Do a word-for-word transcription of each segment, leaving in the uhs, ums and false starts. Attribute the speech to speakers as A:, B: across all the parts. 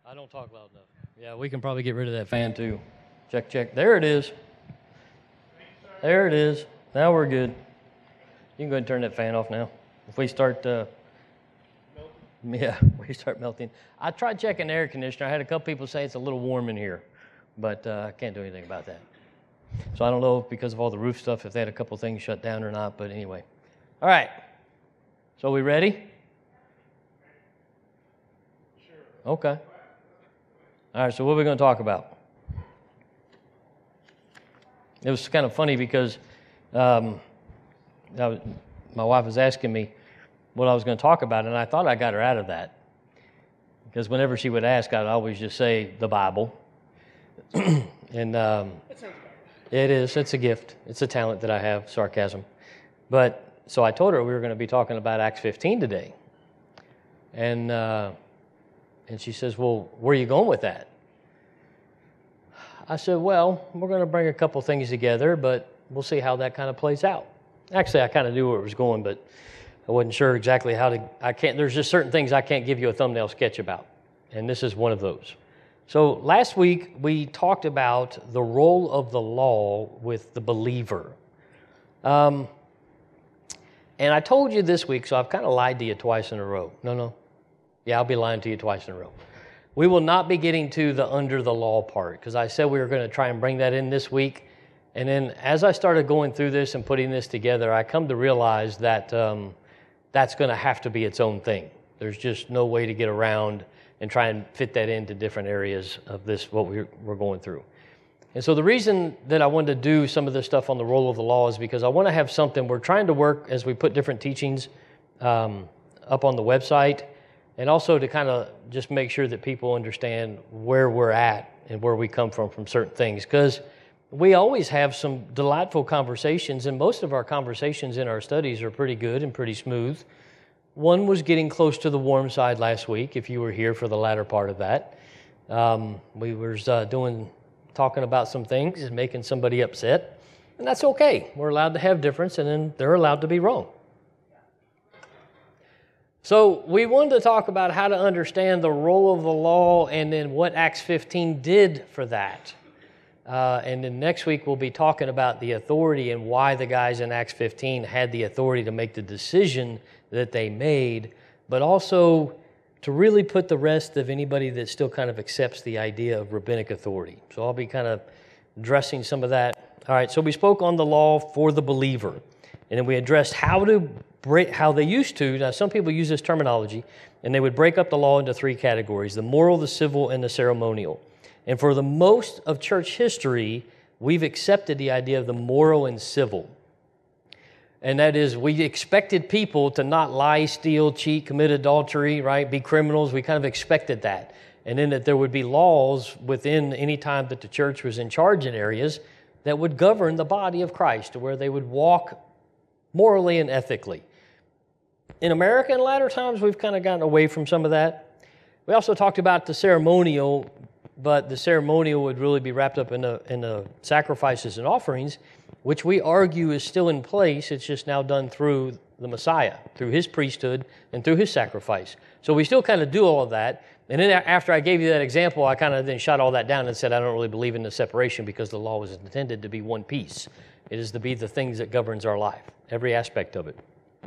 A: I don't talk loud enough. Yeah, we can probably get rid of that fan too. Check, check. There it is. There it is. Now we're good. You can go ahead and turn that fan off now. If we start, uh, yeah, we start melting. I tried checking the air conditioner. I had a couple people say it's a little warm in here, but uh, I can't do anything about that. So I don't know if because of all the roof stuff if they had a couple things shut down or not, but anyway. All right. So we ready? Sure. Okay. All right, so what are we going to talk about? It was kind of funny because um, I was, my wife was asking me what I was going to talk about, and I thought I got her out of that. Because whenever she would ask, I'd always just say the Bible. and um, it is. It's a gift. It's a talent that I have, sarcasm. But so I told her we were going to be talking about Acts fifteen today. And... Uh, And she says, well, where are you going with that? I said, well, we're going to bring a couple things together, but we'll see how that kind of plays out. Actually, I kind of knew where it was going, but I wasn't sure exactly how to, I can't, there's just certain things I can't give you a thumbnail sketch about, and this is one of those. So last week, we talked about the role of the law with the believer. Um, and I told you this week, so I've kind of lied to you twice in a row. No, no. Yeah, I'll be lying to you twice in a row. We will not be getting to the under the law part because I said we were going to try and bring that in this week. And then as I started going through this and putting this together, I come to realize that um, that's going to have to be its own thing. There's just no way to get around and try and fit that into different areas of this, what we're, we're going through. And so the reason that I wanted to do some of this stuff on the role of the law is because I want to have something, we're trying to work as we put different teachings um, up on the website, and also to kind of just make sure that people understand where we're at and where we come from from certain things. Because we always have some delightful conversations, and most of our conversations in our studies are pretty good and pretty smooth. One was getting close to the warm side last week, if you were here for the latter part of that. Um, we were uh, doing, talking about some things and making somebody upset, and that's okay. We're allowed to have difference, and then they're allowed to be wrong. So we wanted to talk about how to understand the role of the law and then what Acts fifteen did for that. Uh, and then next week we'll be talking about the authority and why the guys in Acts fifteen had the authority to make the decision that they made, but also to really put the rest of anybody that still kind of accepts the idea of rabbinic authority. So I'll be kind of addressing some of that. All right, so we spoke on the law for the believer, and then we addressed how to break, how they used to. Now, some people use this terminology, and they would break up the law into three categories: the moral, the civil, and the ceremonial. And for the most of church history, we've accepted the idea of the moral and civil. And that is, we expected people to not lie, steal, cheat, commit adultery, right, be criminals. We kind of expected that. And then that there would be laws within any time that the church was in charge in areas that would govern the body of Christ, to where they would walk morally and ethically. In America, in latter times, we've kind of gotten away from some of that. We also talked about the ceremonial, but the ceremonial would really be wrapped up in the, in the sacrifices and offerings, which we argue is still in place. It's just now done through the Messiah, through his priesthood and through his sacrifice. So we still kind of do all of that. And then after I gave you that example, I kind of then shot all that down and said I don't really believe in the separation because the law was intended to be one piece. It is to be the things that governs our life, every aspect of it.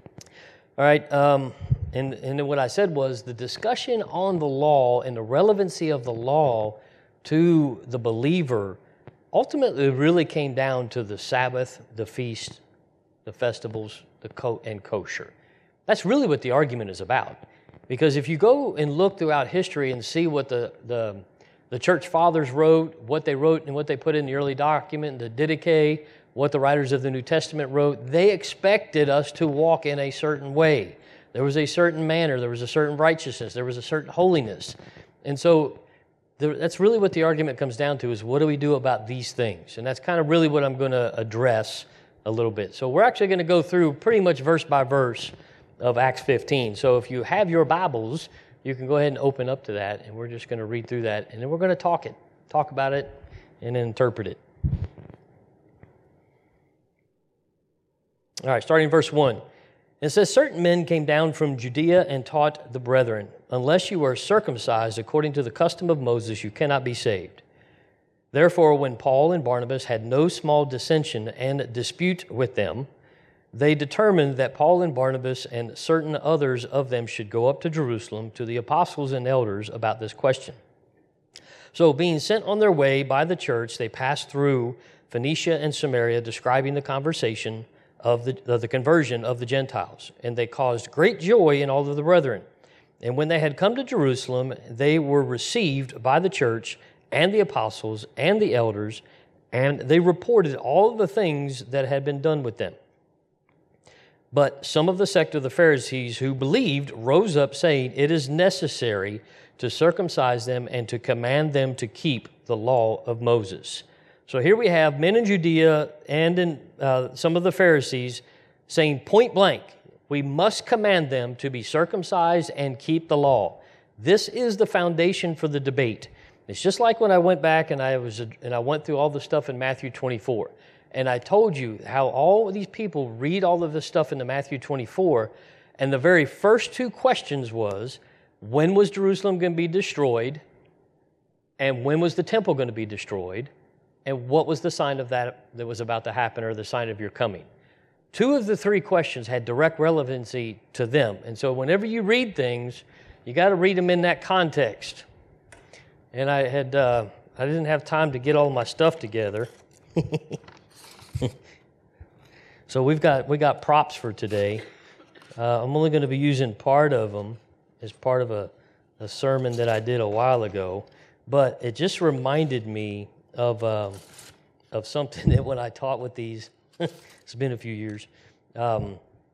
A: All right, um, and, and then what I said was the discussion on the law and the relevancy of the law to the believer ultimately really came down to the Sabbath, the feast, the festivals, the co- and kosher. That's really what the argument is about. Because if you go and look throughout history and see what the, the, the church fathers wrote, what they wrote and what they put in the early document, the Didache, what the writers of the New Testament wrote, they expected us to walk in a certain way. There was a certain manner, there was a certain righteousness, there was a certain holiness. And so that's really what the argument comes down to, is what do we do about these things? And that's kind of really what I'm going to address a little bit. So we're actually going to go through pretty much verse by verse of Acts fifteen. So if you have your Bibles, you can go ahead and open up to that, and we're just going to read through that, and then we're going to talk it, talk about it, and then interpret it. All right, starting in verse one. It says, certain men came down from Judea and taught the brethren, unless you are circumcised according to the custom of Moses, you cannot be saved. Therefore, when Paul and Barnabas had no small dissension and dispute with them, they determined that Paul and Barnabas and certain others of them should go up to Jerusalem to the apostles and elders about this question. So, being sent on their way by the church, they passed through Phoenicia and Samaria, describing the conversation of the, of the conversion of the Gentiles. And they caused great joy in all of the brethren. And when they had come to Jerusalem, they were received by the church and the apostles and the elders, and they reported all of the things that had been done with them. But some of the sect of the Pharisees who believed rose up, saying, it is necessary to circumcise them and to command them to keep the law of Moses. So here we have men in Judea and in uh, some of the Pharisees saying point blank, we must command them to be circumcised and keep the law. This is the foundation for the debate. It's just like when I went back and I was and I went through all the stuff in Matthew twenty-four. And I told you how all of these people read all of this stuff into Matthew twenty-four, and the very first two questions was, when was Jerusalem going to be destroyed? And when was the temple going to be destroyed? And what was the sign of that that was about to happen, or the sign of your coming? Two of the three questions had direct relevancy to them. And so whenever you read things, you got to read them in that context. And I had uh, I didn't have time to get all my stuff together. So we've got we got props for today. Uh, I'm only going to be using part of them as part of a, a sermon that I did a while ago, but it just reminded me of um, of something that when I taught with these, it's been a few years. Um,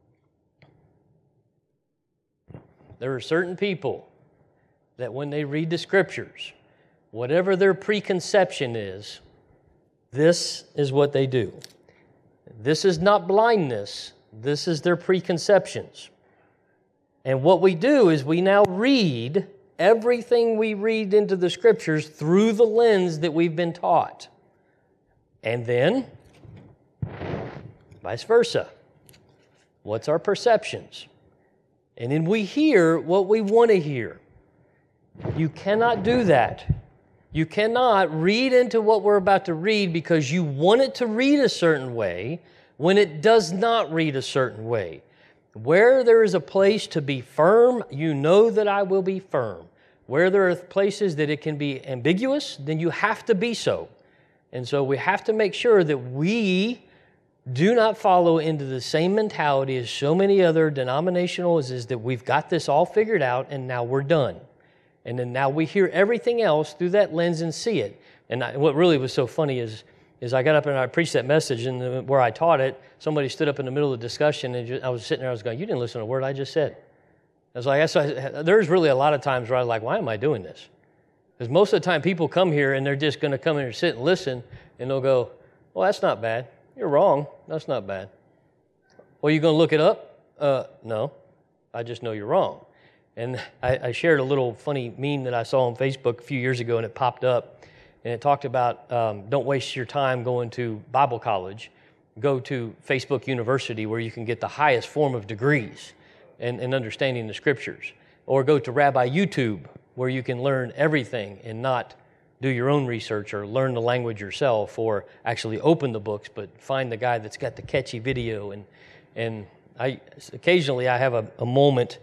A: there are certain people that when they read the Scriptures, whatever their preconception is, this is what they do. This is not blindness. This is their preconceptions. And what we do is we now read everything we read into the Scriptures through the lens that we've been taught. And then, vice versa. What's our perceptions? And then we hear what we want to hear. You cannot do that. You cannot read into what we're about to read because you want it to read a certain way when it does not read a certain way. Where there is a place to be firm, you know that I will be firm. Where there are places that it can be ambiguous, then you have to be so. And so we have to make sure that we do not follow into the same mentality as so many other denominationals, is that we've got this all figured out and now we're done. And then now we hear everything else through that lens and see it. And I, what really was so funny is, is I got up and I preached that message, and the, where I taught it, somebody stood up in the middle of the discussion, and just, I was sitting there, I was going, you didn't listen to a word I just said. I was like, I saw, there's really a lot of times where I'm like, why am I doing this? Because most of the time people come here and they're just going to come in and sit and listen, and they'll go, well, that's not bad. You're wrong. That's not bad. Well, you going to look it up? Uh, no. I just know you're wrong. And I, I shared a little funny meme that I saw on Facebook a few years ago, and it popped up, and it talked about um, don't waste your time going to Bible college. Go to Facebook University, where you can get the highest form of degrees and, and understanding the Scriptures. Or go to Rabbi YouTube, where you can learn everything and not do your own research or learn the language yourself, or actually open the books, but find the guy that's got the catchy video. And and I occasionally I have a, a moment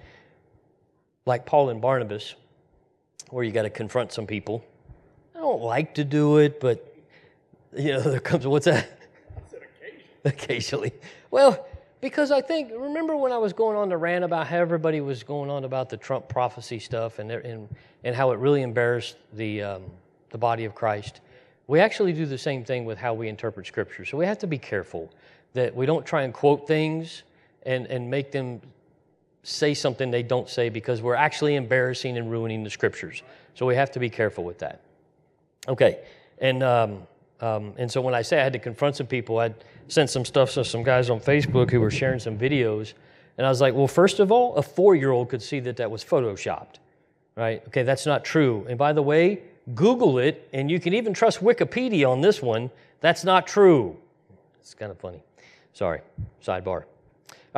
A: like Paul and Barnabas, where you got to confront some people. I don't like to do it, but you know, there comes, what's that? I said occasionally. Occasionally. Well, because I think, remember when I was going on the rant about how everybody was going on about the Trump prophecy stuff, and and, and how it really embarrassed the um, the body of Christ? We actually do the same thing with how we interpret Scripture. So we have to be careful that we don't try and quote things and, and make them say something they don't say, because we're actually embarrassing and ruining the Scriptures. So we have to be careful with that. Okay, and um, um, and so when I say I had to confront some people, I'd sent some stuff to some guys on Facebook who were sharing some videos, and I was like, well, first of all, a four-year-old could see that that was Photoshopped, right? Okay, that's not true. And by the way, Google it, and you can even trust Wikipedia on this one. That's not true. It's kind of funny. Sorry, sidebar. All right,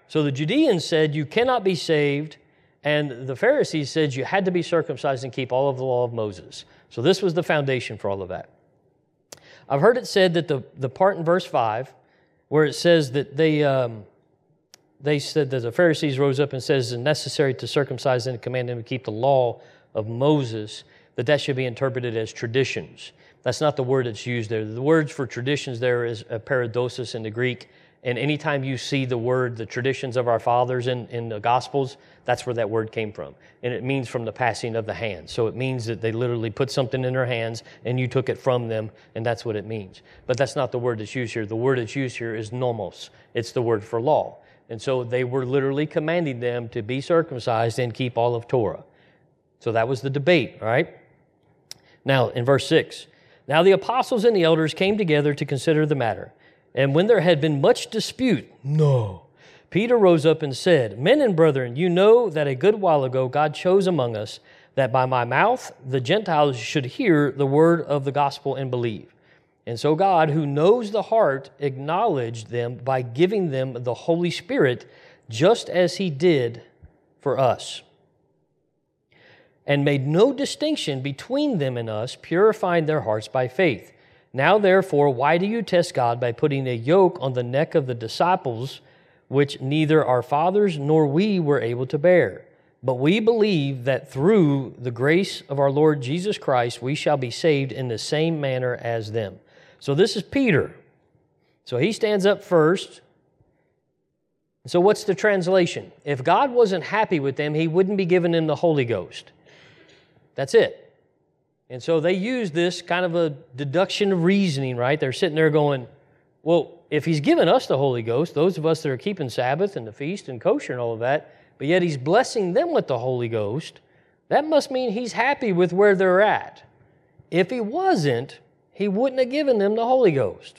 A: So the Judeans said you cannot be saved, and the Pharisees said you had to be circumcised and keep all of the law of Moses. So this was the foundation for all of that. I've heard it said that the, the part in verse five, where it says that they um, they said that the Pharisees rose up and says it's necessary to circumcise and command them to keep the law of Moses, that that should be interpreted as traditions. That's not the word that's used there. The word for traditions there is a paradosis in the Greek. And anytime you see the word, the traditions of our fathers in, in the Gospels, that's where that word came from. And it means from the passing of the hands. So it means that they literally put something in their hands and you took it from them, and that's what it means. But that's not the word that's used here. The word that's used here is nomos. It's the word for law. And so they were literally commanding them to be circumcised and keep all of Torah. So that was the debate, all right? Now, in verse six, now the apostles and the elders came together to consider the matter. And when there had been much dispute, no, Peter rose up and said, Men and brethren, you know that a good while ago God chose among us that by my mouth the Gentiles should hear the word of the gospel and believe. And so God, who knows the heart, acknowledged them by giving them the Holy Spirit, just as he did for us, and made no distinction between them and us, purifying their hearts by faith. Now, therefore, why do you test God by putting a yoke on the neck of the disciples, which neither our fathers nor we were able to bear? But we believe that through the grace of our Lord Jesus Christ, we shall be saved in the same manner as them. So this is Peter. So he stands up first. So what's the translation? If God wasn't happy with them, he wouldn't be giving them the Holy Ghost. That's it. And so they use this kind of a deduction of reasoning, right? They're sitting there going, well, if he's given us the Holy Ghost, those of us that are keeping Sabbath and the feast and kosher and all of that, but yet he's blessing them with the Holy Ghost, that must mean he's happy with where they're at. If he wasn't, he wouldn't have given them the Holy Ghost.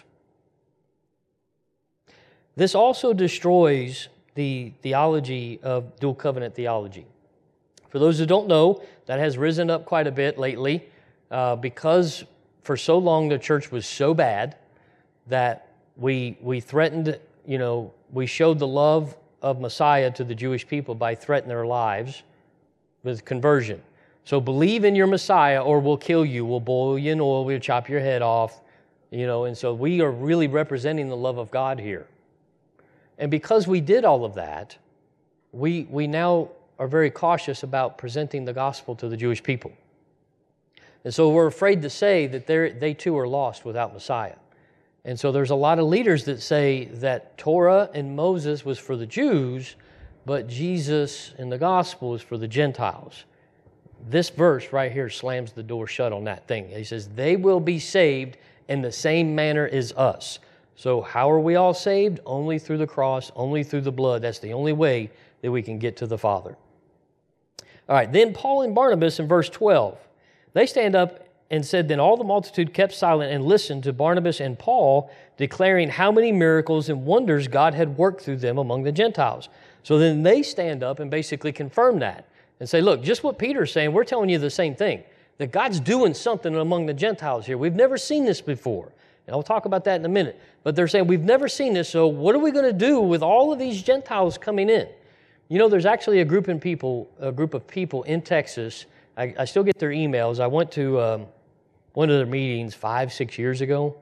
A: This also destroys the theology of dual covenant theology. For those who don't know, that has risen up quite a bit lately uh, because for so long the church was so bad that we we threatened, you know, we showed the love of Messiah to the Jewish people by threatening their lives with conversion. So believe in your Messiah or we'll kill you, we'll boil you in oil, we'll chop your head off, you know, and so we are really representing the love of God here. And because we did all of that, we we now are very cautious about presenting the gospel to the Jewish people. And so we're afraid to say that they too are lost without Messiah. And so there's a lot of leaders that say that Torah and Moses was for the Jews, but Jesus and the gospel is for the Gentiles. This verse right here slams the door shut on that thing. He says, they will be saved in the same manner as us. So how are we all saved? Only through the cross, only through the blood. That's the only way that we can get to the Father. All right, then Paul and Barnabas in verse twelve, they stand up and said, Then all the multitude kept silent and listened to Barnabas and Paul, declaring how many miracles and wonders God had worked through them among the Gentiles. So then they stand up and basically confirm that and say, look, just what Peter's saying, we're telling you the same thing, that God's doing something among the Gentiles here. We've never seen this before. And I'll talk about that in a minute. But they're saying, we've never seen this, so what are we going to do with all of these Gentiles coming in? You know, there's actually a group of people, a group of people in Texas. I, I still get their emails. I went to um, one of their meetings five, six years ago,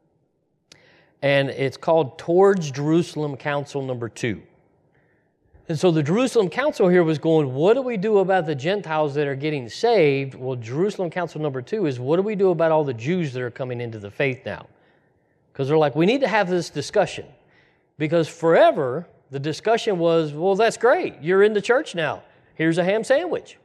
A: and it's called Towards Jerusalem Council Number Two. And so the Jerusalem Council here was going, what do we do about the Gentiles that are getting saved? Well, Jerusalem Council Number Two is, what do we do about all the Jews that are coming into the faith now? Because they're like, we need to have this discussion. Because forever, the discussion was, well, that's great. You're in the church now. Here's a ham sandwich.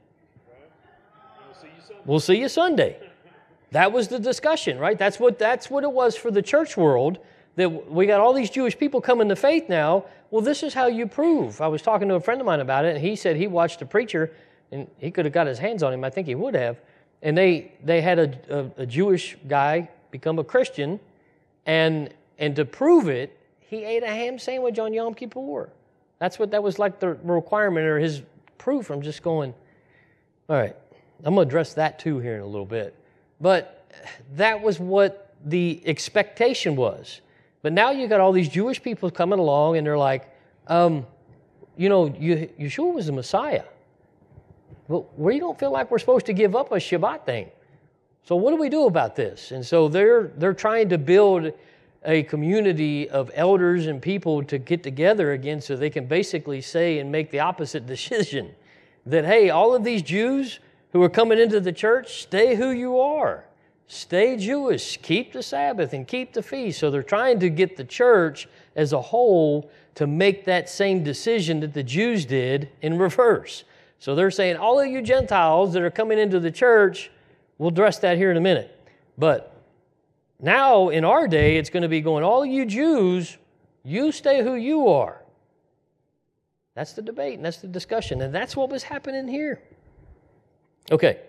A: We'll see you Sunday. That was the discussion, right? That's what, that's what it was for the church world, that we got all these Jewish people coming to faith now. Well, this is how you prove. I was talking to a friend of mine about it, and he said he watched a preacher, and he could have got his hands on him. I think he would have. And they they had a, a, a Jewish guy become a Christian, and and to prove it, he ate a ham sandwich on Yom Kippur. That's what that was like the requirement or his proof. I'm just going, all right, I'm going to address that too here in a little bit. But that was what the expectation was. But now you got all these Jewish people coming along and they're like, um, you know, Yeshua was the Messiah. But we don't feel like we're supposed to give up a Shabbat thing. So what do we do about this? And so they're they're trying to build a community of elders and people to get together again so they can basically say and make the opposite decision. That, hey, all of these Jews who are coming into the church, stay who you are. Stay Jewish. Keep the Sabbath and keep the feast. So they're trying to get the church as a whole to make that same decision that the Jews did in reverse. So they're saying, all of you Gentiles that are coming into the church, we'll address that here in a minute. But now, in our day, it's going to be going, all you Jews, you stay who you are. That's the debate, and that's the discussion, and that's what was happening here. Okay.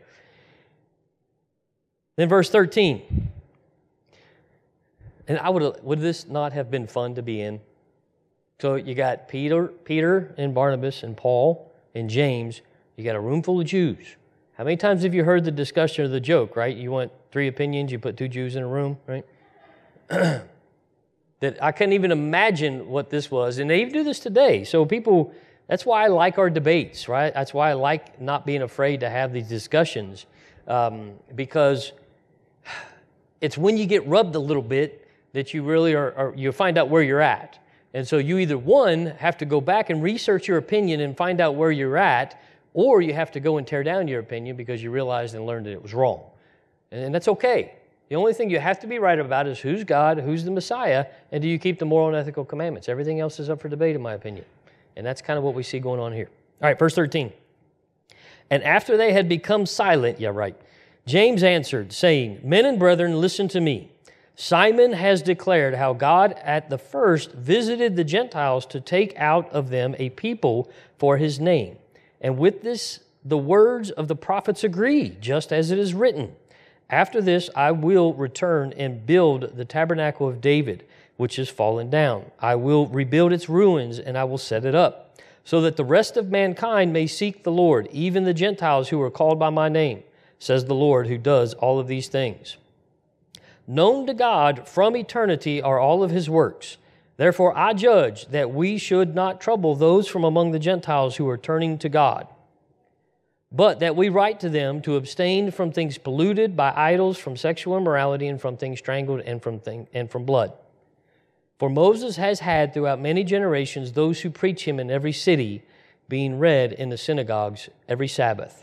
A: Then verse thirteen. And I would would this not have been fun to be in? So you got Peter, Peter and Barnabas and Paul and James. You got a room full of Jews. How many times have you heard the discussion or the joke, right? You want three opinions, you put two Jews in a room, right? That I couldn't even imagine what this was. And they even do this today. So people, that's why I like our debates, right? That's why I like not being afraid to have these discussions. Um, because it's when you get rubbed a little bit that you really are, are, you find out where you're at. And so you either, one, have to go back and research your opinion and find out where you're at, or you have to go and tear down your opinion because you realized and learned that it was wrong. And that's okay. The only thing you have to be right about is who's God, who's the Messiah, and do you keep the moral and ethical commandments. Everything else is up for debate, in my opinion. And that's kind of what we see going on here. All right, verse thirteen. And after they had become silent, yeah, right, James answered, saying, Men and brethren, listen to me. Simon has declared how God at the first visited the Gentiles to take out of them a people for his name. And with this, the words of the prophets agree, just as it is written. After this, I will return and build the tabernacle of David, which is fallen down. I will rebuild its ruins, and I will set it up, so that the rest of mankind may seek the Lord, even the Gentiles who are called by my name, says the Lord, who does all of these things. Known to God from eternity are all of his works. Therefore, I judge that we should not trouble those from among the Gentiles who are turning to God, but that we write to them to abstain from things polluted by idols, from sexual immorality, and from things strangled, and from thing, and from blood. For Moses has had throughout many generations those who preach him in every city, being read in the synagogues every Sabbath.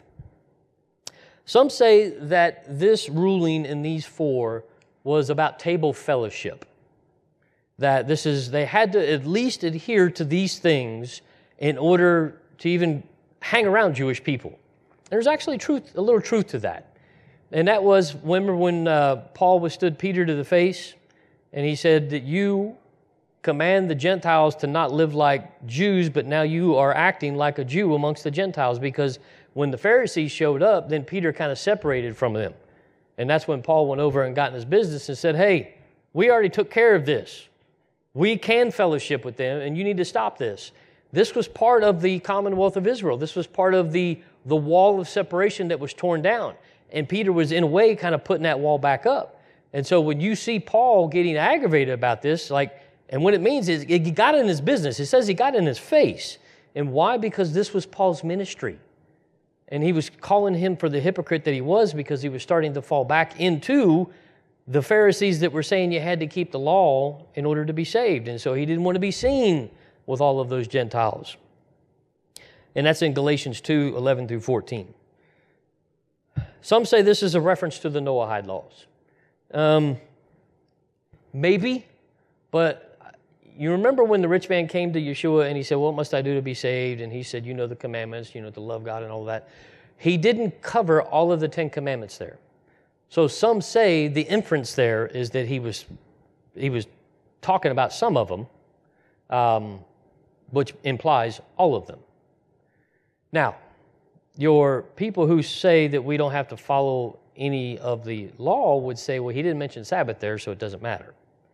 A: Some say that this ruling in these four was about table fellowship. That this is, they had to at least adhere to these things in order to even hang around Jewish people. There's actually truth, a little truth to that. And that was, remember when uh, Paul withstood Peter to the face, and he said that you command the Gentiles to not live like Jews, but now you are acting like a Jew amongst the Gentiles, because when the Pharisees showed up, then Peter kind of separated from them. And that's when Paul went over and got in his business and said, hey, we already took care of this. We can fellowship with them, and you need to stop this. This was part of the Commonwealth of Israel. This was part of the, the wall of separation that was torn down. And Peter was, in a way, kind of putting that wall back up. And so when you see Paul getting aggravated about this, like, and what it means is he got in his business. It says he got in his face. And why? Because this was Paul's ministry. And he was calling him for the hypocrite that he was, because he was starting to fall back into the Pharisees that were saying you had to keep the law in order to be saved. And so he didn't want to be seen with all of those Gentiles. And that's in Galatians two, eleven through fourteen. Some say this is a reference to the Noahide laws. Um, maybe, but you remember when the rich man came to Yeshua and he said, what must I do to be saved? And he said, you know the commandments, you know, to love God and all that. He didn't cover all of the Ten Commandments there. So some say the inference there is that he was he was talking about some of them, um, which implies all of them. Now, your people who say that we don't have to follow any of the law would say, well, he didn't mention Sabbath there, so it doesn't matter.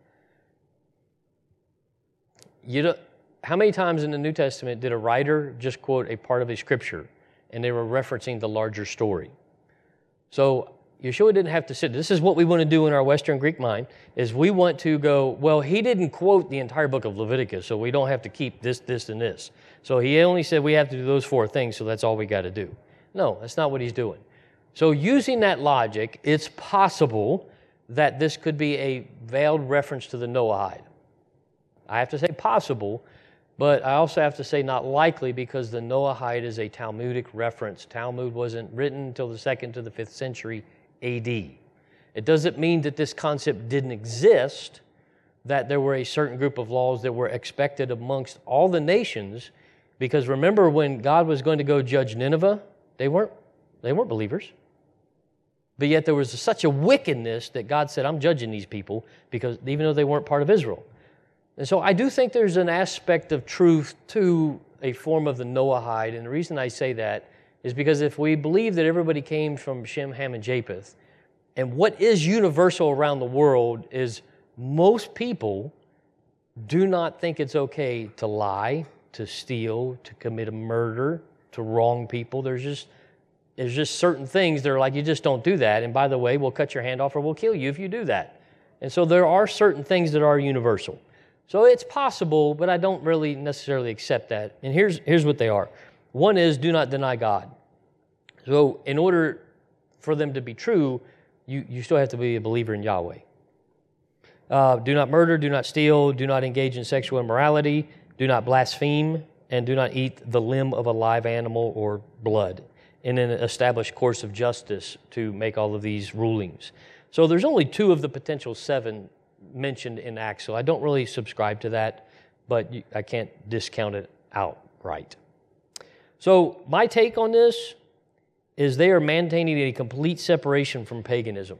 A: You don't, how many times in the New Testament did a writer just quote a part of a scripture and they were referencing the larger story? So Yeshua didn't have to sit. This is what we want to do in our Western Greek mind, is we want to go, well, he didn't quote the entire book of Leviticus, so we don't have to keep this, this, and this. So he only said we have to do those four things, so that's all we got to do. No, that's not what he's doing. So using that logic, it's possible that this could be a veiled reference to the Noahide. I have to say possible, but I also have to say not likely, because the Noahide is a Talmudic reference. Talmud wasn't written until the second to the fifth century A D. It doesn't mean that this concept didn't exist, that there were a certain group of laws that were expected amongst all the nations, because remember when God was going to go judge Nineveh, they weren't, they weren't believers. But yet there was such a wickedness that God said, I'm judging these people, because even though they weren't part of Israel. And so I do think there's an aspect of truth to a form of the Noahide. And the reason I say that is because if we believe that everybody came from Shem, Ham, and Japheth, and what is universal around the world is most people do not think it's okay to lie, to steal, to commit a murder, to wrong people. There's just There's just certain things that are like, you just don't do that. And by the way, we'll cut your hand off or we'll kill you if you do that. And so there are certain things that are universal. So it's possible, but I don't really necessarily accept that. And here's, here's what they are. One is, do not deny God. So in order for them to be true, you, you still have to be a believer in Yahweh. Uh, do not murder, do not steal, do not engage in sexual immorality, do not blaspheme, and do not eat the limb of a live animal or blood, in an established course of justice to make all of these rulings. So there's only two of the potential seven mentioned in Acts, so I don't really subscribe to that, but I can't discount it outright. So my take on this is they are maintaining a complete separation from paganism.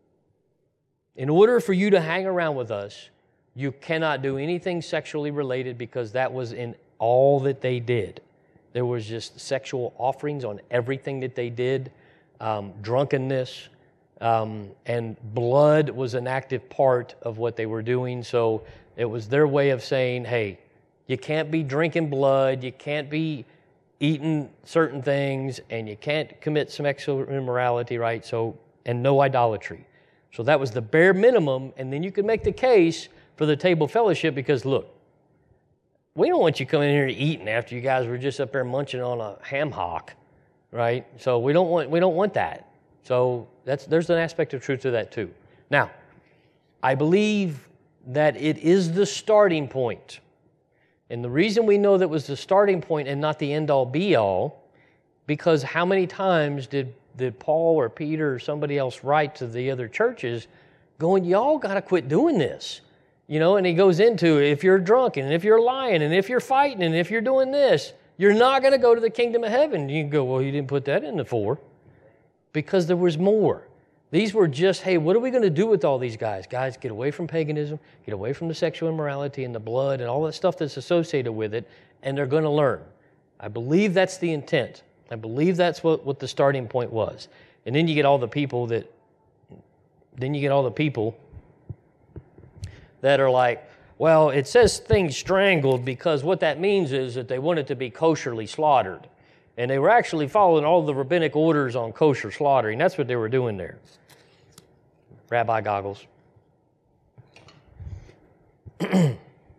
A: In order for you to hang around with us, you cannot do anything sexually related, because that was in all that they did. There was just sexual offerings on everything that they did, um, drunkenness, um, and blood was an active part of what they were doing. So it was their way of saying, hey, you can't be drinking blood, you can't be eating certain things, and you can't commit sexual immorality, right? So, and no idolatry. So that was the bare minimum, and then you could make the case for the table fellowship, because look, we don't want you coming in here eating after you guys were just up there munching on a ham hock, right? So we don't want we don't want that. So that's there's an aspect of truth to that too. Now, I believe that it is the starting point. And the reason we know that was the starting point and not the end-all be-all, because how many times did, did Paul or Peter or somebody else write to the other churches going, y'all got to quit doing this? You know, and he goes into, if you're drunk, and if you're lying, and if you're fighting, and if you're doing this, you're not going to go to the kingdom of heaven. You can go, well, you didn't put that in the four. Because there was more. These were just, hey, what are we going to do with all these guys? Guys, get away from paganism, get away from the sexual immorality and the blood and all that stuff that's associated with it, and they're going to learn. I believe that's the intent. I believe that's what, what the starting point was. And then you get all the people that, then you get all the people that are like, well, it says things strangled because what that means is that they want it to be kosherly slaughtered. And they were actually following all the rabbinic orders on kosher slaughtering. That's what they were doing there. Rabbi goggles. But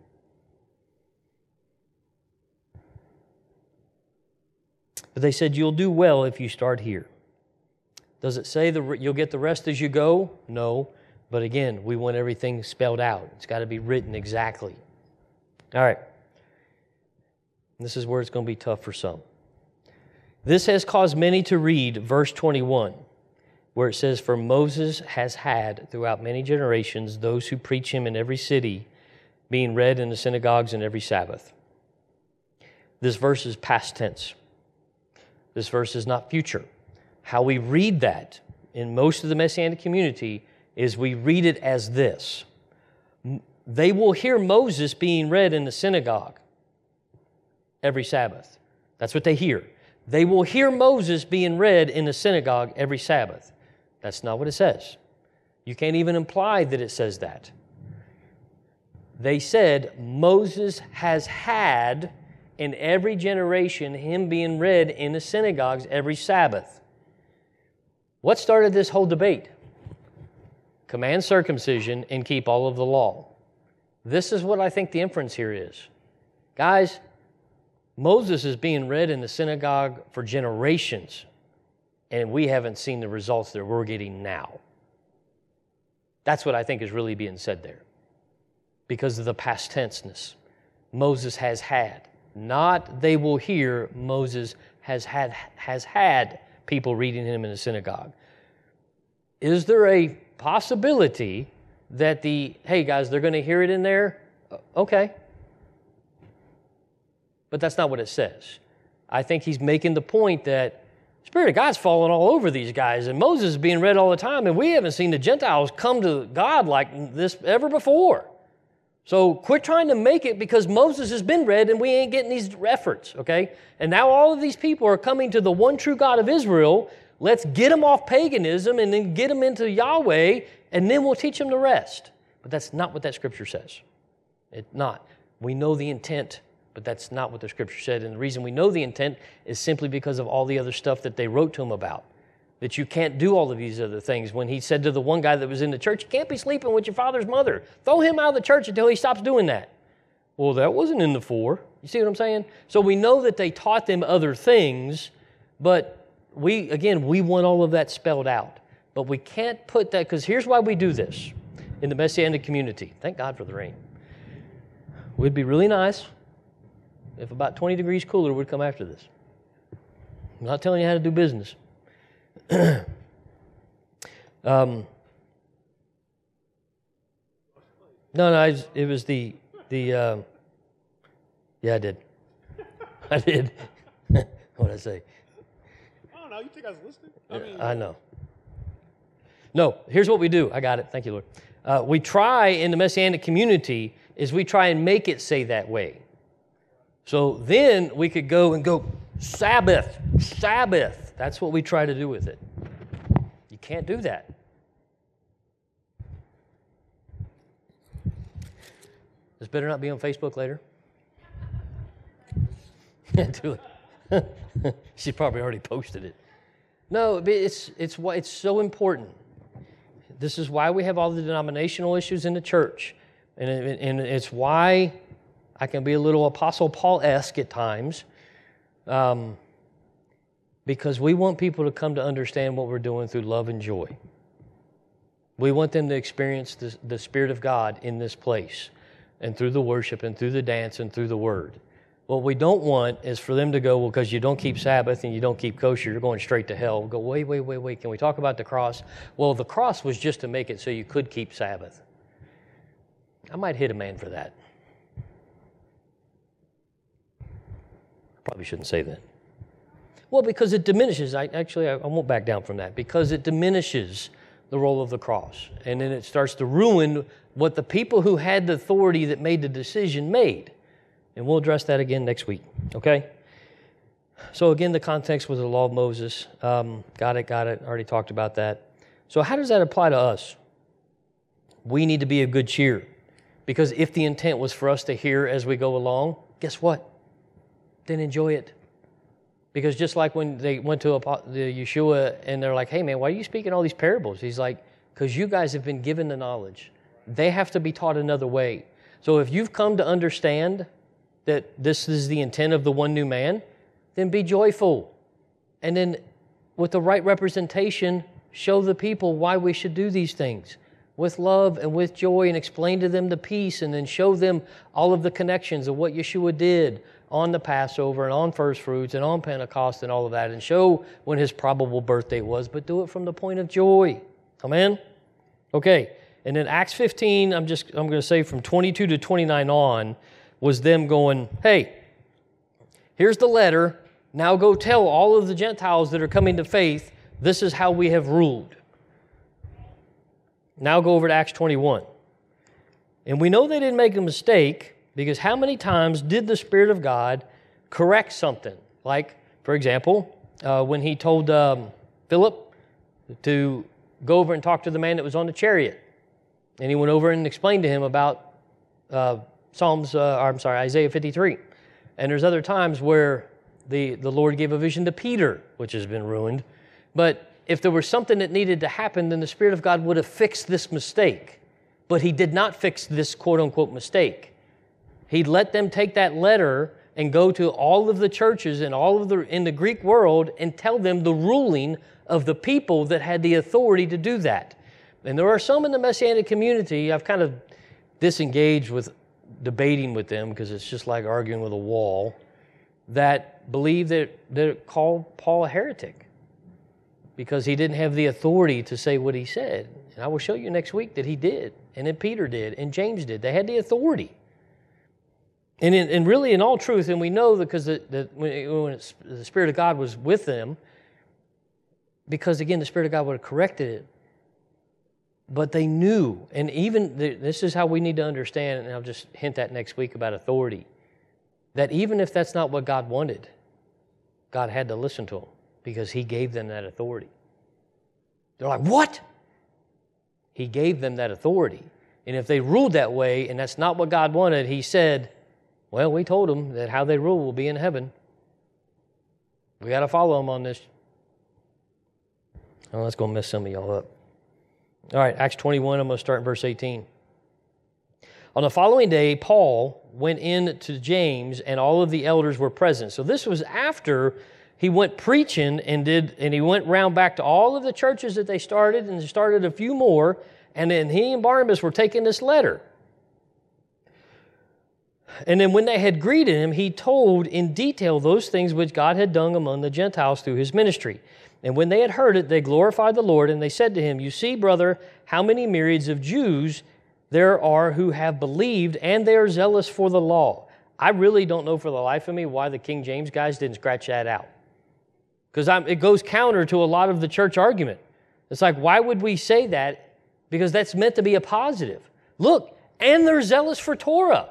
A: they said, you'll do well if you start here. Does it say the, you'll get the rest as you go? No. But again, we want everything spelled out. It's got to be written exactly. All right. This is where it's going to be tough for some. This has caused many to read verse twenty-one, where it says, for Moses has had throughout many generations those who preach him in every city, being read in the synagogues in every Sabbath. This verse is past tense. This verse is not future. How we read that in most of the Messianic community is we read it as this. They will hear Moses being read in the synagogue every Sabbath. That's what they hear. They will hear Moses being read in the synagogue every Sabbath. That's not what it says. You can't even imply that it says that. They said Moses has had in every generation him being read in the synagogues every Sabbath. What started this whole debate? Command circumcision and keep all of the law. This is what I think the inference here is. Guys, Moses is being read in the synagogue for generations, and we haven't seen the results that we're getting now. That's what I think is really being said there, because of the past tenseness. Moses has had, not they will hear, Moses has had, has had people reading him in the synagogue. Is there a possibility that the, hey guys, they're going to hear it in there? Okay. But that's not what it says. I think he's making the point that Spirit of God's falling all over these guys, and Moses is being read all the time, and we haven't seen the Gentiles come to God like this ever before. So quit trying to make it because Moses has been read and we ain't getting these efforts, okay? And now all of these people are coming to the one true God of Israel. Let's get them off paganism and then get them into Yahweh, and then we'll teach them the rest. But that's not what that Scripture says. It's not. We know the intent, but that's not what the Scripture said. And the reason we know the intent is simply because of all the other stuff that they wrote to him about. That you can't do all of these other things. When he said to the one guy that was in the church, you can't be sleeping with your father's mother. Throw him out of the church until he stops doing that. Well, that wasn't in the four. You see what I'm saying? So we know that they taught them other things, but we, again, we want all of that spelled out. But we can't put that, because here's why we do this in the Messianic community. Thank God for the rain. It would be really nice if about twenty degrees cooler would come after this. I'm not telling you how to do business. um, no, no, I, it was the, the um, yeah, I did. I did. What did I say?
B: I don't know. You think I was listening? I mean,
A: I know. No, here's what we do. I got it. Thank you, Lord. Uh, we try in the Messianic community is we try and make it say that way. So then we could go and go, Sabbath, Sabbath. That's what we try to do with it. You can't do that. This better not be on Facebook later. Do it. She probably already posted it. No, it's it's why it's so important. This is why we have all the denominational issues in the church, and and it's why I can be a little Apostle Paul-esque at times. Um, because we want people to come to understand what we're doing through love and joy. We want them to experience the, the Spirit of God in this place, and through the worship, and through the dance, and through the Word. What we don't want is for them to go, well, because you don't keep Sabbath and you don't keep kosher, you're going straight to hell. We'll go, wait, wait, wait, wait, can we talk about the cross? Well, the cross was just to make it so you could keep Sabbath. I might hit a man for that. I probably shouldn't say that. Well, because it diminishes. I actually I won't back down from that, because it diminishes the role of the cross, and then it starts to ruin what the people who had the authority that made the decision made. And we'll address that again next week. Okay. So again, the context was the law of Moses. Um, got it. Got it. Already talked about that. So how does that apply to us? We need to be of good cheer, because if the intent was for us to hear as we go along, guess what? Then enjoy it. Because just like when they went to the Yeshua and they're like, hey man, why are you speaking all these parables? He's like, because you guys have been given the knowledge. They have to be taught another way. So if you've come to understand that this is the intent of the one new man, then be joyful. And then with the right representation, show the people why we should do these things with love and with joy, and explain to them the peace, and then show them all of the connections of what Yeshua did on the Passover and on first fruits and on Pentecost and all of that, and show when his probable birthday was, but do it from the point of joy. Amen? Okay, and then Acts fifteen, I'm just I'm going to say from twenty-two to twenty-nine on, was them going, hey, here's the letter, now go tell all of the Gentiles that are coming to faith, this is how we have ruled. Now go over to Acts twenty-one. And we know they didn't make a mistake, because how many times did the Spirit of God correct something? Like, for example, uh, when he told um, Philip to go over and talk to the man that was on the chariot. And he went over and explained to him about uh, Psalms, uh, or I'm sorry, Isaiah fifty-three. And there's other times where the, the Lord gave a vision to Peter, which has been ruined. But if there was something that needed to happen, then the Spirit of God would have fixed this mistake. But He did not fix this quote-unquote mistake. He let them take that letter and go to all of the churches and all of the in the Greek world and tell them the ruling of the people that had the authority to do that. And there are some in the Messianic community, I've kind of disengaged with debating with them because it's just like arguing with a wall, that believe that, that call Paul a heretic because he didn't have the authority to say what he said. And I will show you next week that he did, and then Peter did, and James did. They had the authority. And, in, and really, in all truth, and we know because the, the, when it's, the Spirit of God was with them, because, again, the Spirit of God would have corrected it. But they knew, and even, the, this is how we need to understand, and I'll just hint at next week about authority, that even if that's not what God wanted, God had to listen to them because He gave them that authority. They're like, what? He gave them that authority. And if they ruled that way, and that's not what God wanted, He said, well, we told them that how they rule will be in heaven. We got to follow them on this. Oh, that's going to mess some of y'all up. All right, Acts twenty-one, I'm going to start in verse eighteen. On the following day, Paul went in to James, and all of the elders were present. So this was after he went preaching and did, and he went round back to all of the churches that they started, and started a few more, and then he and Barnabas were taking this letter. And then when they had greeted him, he told in detail those things which God had done among the Gentiles through his ministry. And when they had heard it, they glorified the Lord, and they said to him, you see, brother, how many myriads of Jews there are who have believed, and they are zealous for the law. I really don't know for the life of me why the King James guys didn't scratch that out. Because it goes counter to a lot of the church argument. It's like, why would we say that? Because that's meant to be a positive. Look, and they're zealous for Torah.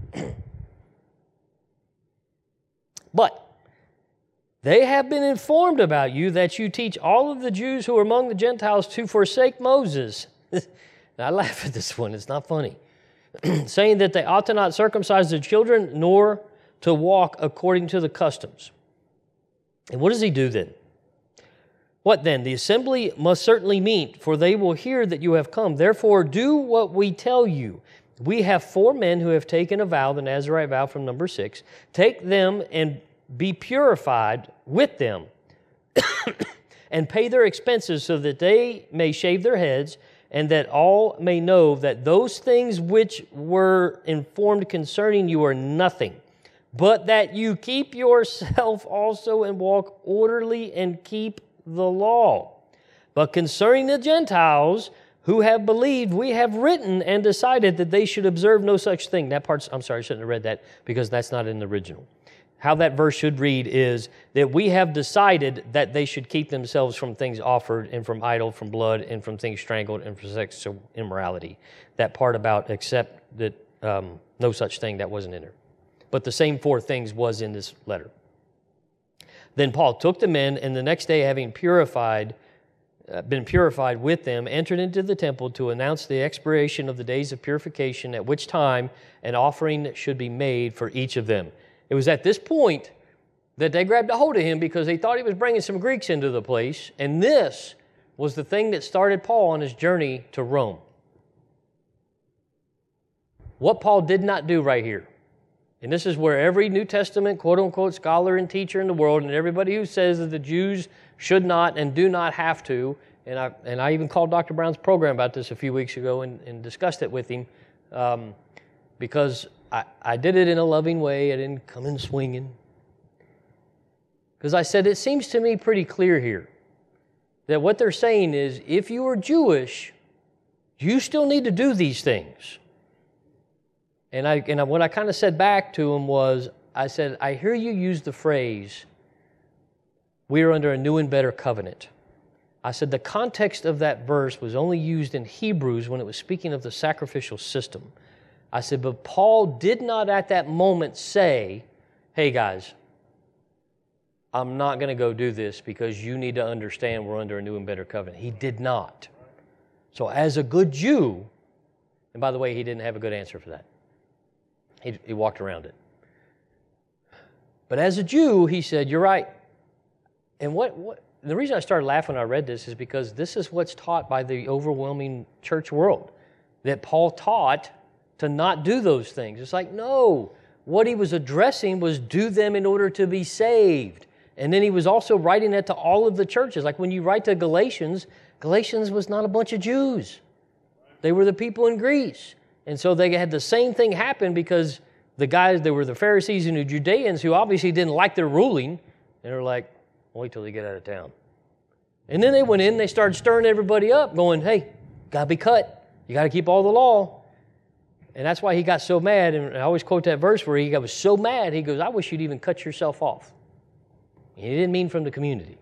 A: But they have been informed about you that you teach all of the Jews who are among the Gentiles to forsake Moses. I laugh at this one. It's not funny. Saying that they ought to not circumcise their children, nor to walk according to the customs. And what does he do then? What then? The assembly must certainly meet, for they will hear that you have come. Therefore, do what we tell you. We have four men who have taken a vow, the Nazirite vow from number six. Take them and be purified with them and pay their expenses so that they may shave their heads and that all may know that those things which were informed concerning you are nothing, but that you keep yourself also and walk orderly and keep the law. But concerning the Gentiles who have believed, we have written and decided that they should observe no such thing. That part's, I'm sorry, I shouldn't have read that because that's not in the original. How that verse should read is that we have decided that they should keep themselves from things offered and from idol, from blood, and from things strangled, and from sexual immorality. That part about accept that um, no such thing, that wasn't in there. But the same four things was in this letter. Then Paul took the men, and the next day, having purified, uh, been purified with them, entered into the temple to announce the expiration of the days of purification, at which time an offering should be made for each of them. It was at this point that they grabbed a hold of him because they thought he was bringing some Greeks into the place, and this was the thing that started Paul on his journey to Rome. What Paul did not do right here, and this is where every New Testament quote-unquote scholar and teacher in the world, and everybody who says that the Jews should not and do not have to, and I, and I even called Doctor Brown's program about this a few weeks ago and, and discussed it with him, um, because I, I did it in a loving way. I didn't come in swinging. Because I said, it seems to me pretty clear here that what they're saying is, if you are Jewish, you still need to do these things. And, I, and what I kind of said back to them was, I said, I hear you use the phrase, we are under a new and better covenant. I said the context of that verse was only used in Hebrews when it was speaking of the sacrificial system. I said, but Paul did not at that moment say, hey guys, I'm not going to go do this because you need to understand we're under a new and better covenant. He did not. So as a good Jew, and by the way, he didn't have a good answer for that. He, he walked around it. But as a Jew, he said, you're right. And what, what the reason I started laughing when I read this is because this is what's taught by the overwhelming church world, that Paul taught to not do those things. It's like, no, what he was addressing was do them in order to be saved. And then he was also writing that to all of the churches. Like when you write to Galatians, Galatians was not a bunch of Jews. They were the people in Greece. And so they had the same thing happen because the guys, they were the Pharisees and the Judeans who obviously didn't like their ruling. And they're like, wait till they get out of town. And then they went in, they started stirring everybody up, going, hey, got to be cut. You got to keep all the law. And that's why he got so mad. And I always quote that verse where he was so mad, he goes, I wish you'd even cut yourself off. And he didn't mean from the community.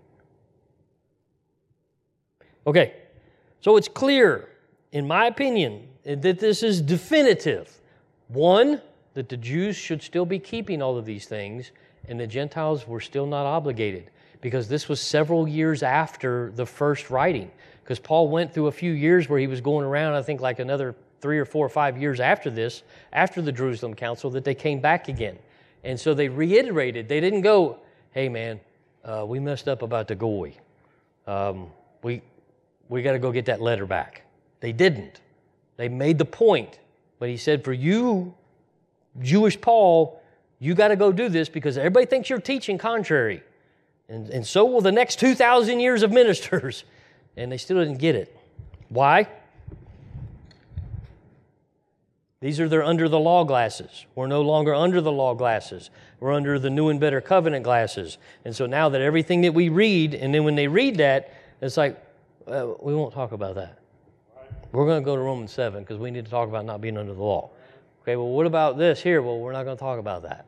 A: Okay, so it's clear, in my opinion, that this is definitive. One, that the Jews should still be keeping all of these things, and the Gentiles were still not obligated, because this was several years after the first writing. Because Paul went through a few years where he was going around, I think like another three or four or five years after this, after the Jerusalem Council, that they came back again. And so they reiterated. They didn't go, hey man, uh, we messed up about the Goy. Um, we we got to go get that letter back. They didn't. They made the point. But he said, for you, Jewish Paul, you got to go do this because everybody thinks you're teaching contrary. And, and so will the next two thousand years of ministers. And they still didn't get it. Why? These are their under the law glasses. We're no longer under the law glasses. We're under the new and better covenant glasses. And so now that everything that we read, and then when they read that, it's like, uh, we won't talk about that. We're going to go to Romans seven because we need to talk about not being under the law. Okay, well, what about this here? Well, we're not going to talk about that.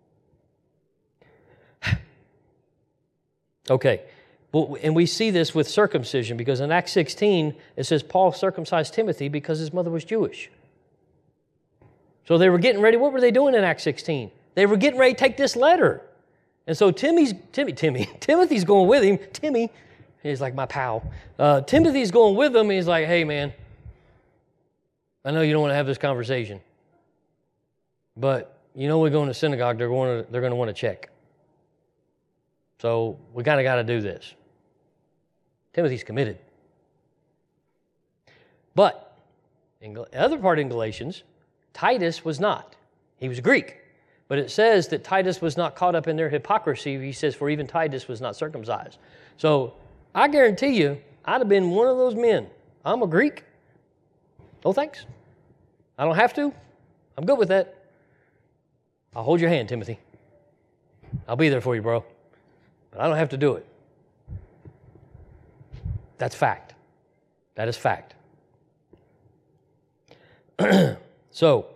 A: Okay, well, and we see this with circumcision because in Acts sixteen, it says Paul circumcised Timothy because his mother was Jewish. So they were getting ready. What were they doing in Acts sixteen? They were getting ready to take this letter. And so Timmy's, Timmy, Timmy, Timothy's going with him. Timmy, he's like my pal. Uh, Timothy's going with him. And he's like, hey, man, I know you don't want to have this conversation, but you know we're going to synagogue. They're going to, they're going to want to check. So we kind of got to do this. Timothy's committed. But in the other part in Galatians, Titus was not. He was Greek. But it says that Titus was not caught up in their hypocrisy. He says, for even Titus was not circumcised. So I guarantee you, I'd have been one of those men. I'm a Greek. No thanks. I don't have to. I'm good with that. I'll hold your hand, Timothy. I'll be there for you, bro. But I don't have to do it. That's fact. That is fact. So,